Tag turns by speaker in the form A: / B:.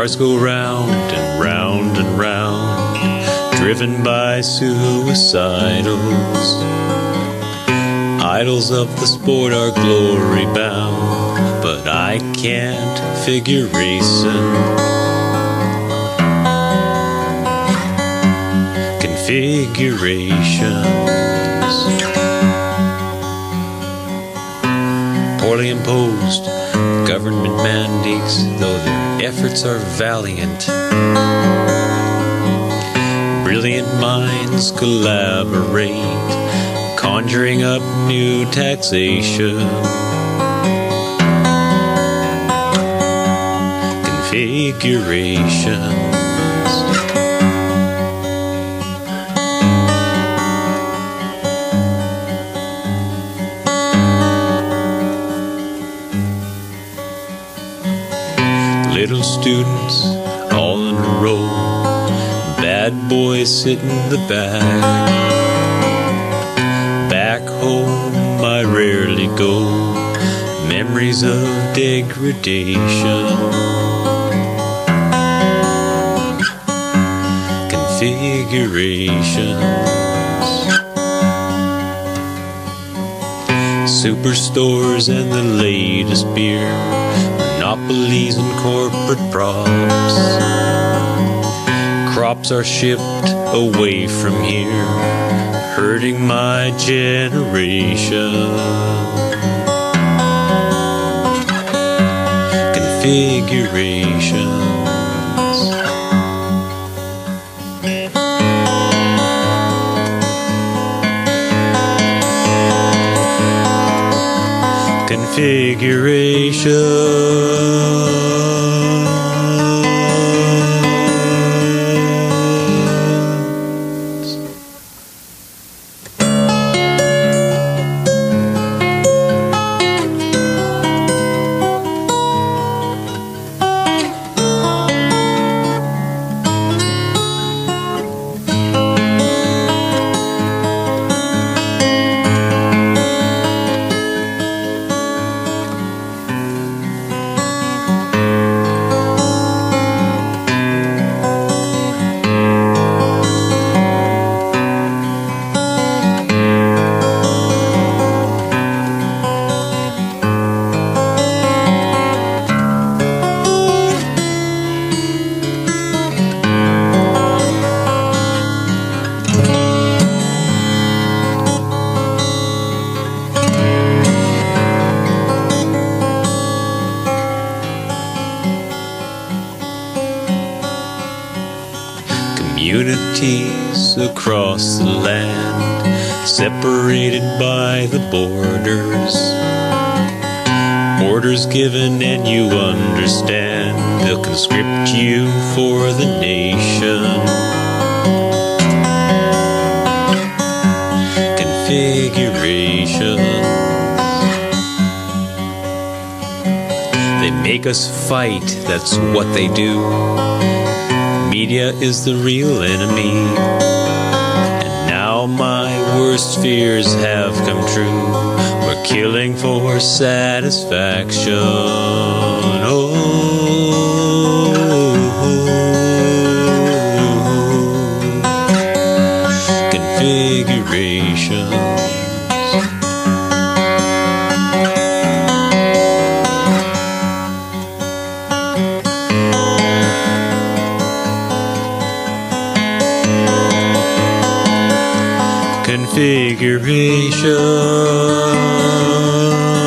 A: Cars go round and round and round, driven by suicidals. Idols of the sport are glory bound, but I can't figure racing. Configurations, poorly imposed government mandates, though their efforts are valiant. Brilliant minds collaborate, conjuring up new taxation. Configurations, little students all in a row, bad boys sit in the back. Back home I rarely go, memories of degradation. Configurations, superstores and the latest beer, monopolies and corporate props. Crops are shipped away from here, hurting my generation. Configurations, configuration. Communities across the land, separated by the borders. Orders given and you understand, they'll conscript you for the nation. Configurations, they make us fight, that's what they do. Media is the real enemy, and now my worst fears have come true. We're killing for satisfaction. Oh, configurations, configuration.